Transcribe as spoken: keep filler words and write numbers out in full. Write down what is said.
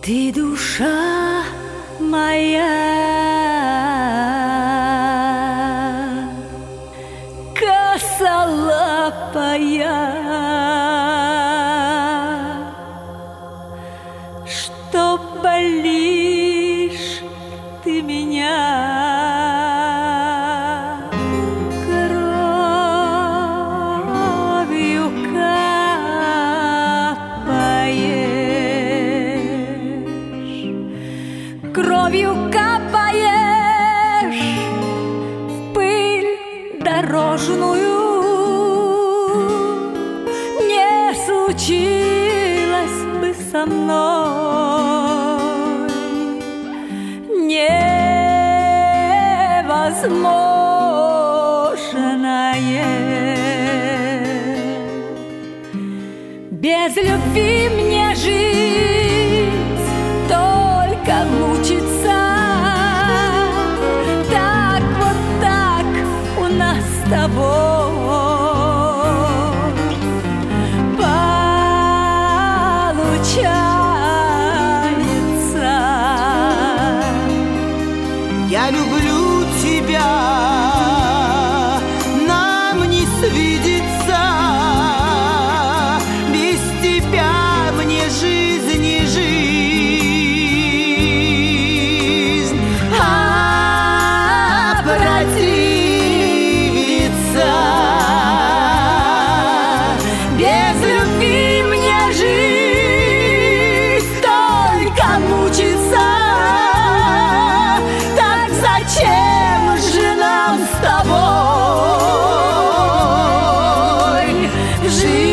Ты душа моя, косолапая, что болишь ты меня кровью капаешь, кровью капаешь в пыль дорожную. Не случилось бы со мной невозможное. Без любви мне жить, только мучиться. Так вот так у нас с тобой получается. Я люблю тебя, нам не свидеться. Без тебя мне жизнь не жизнь, а противиться. Без любви мне жизнь только мучиться. Так зачем же нам с тобой жить?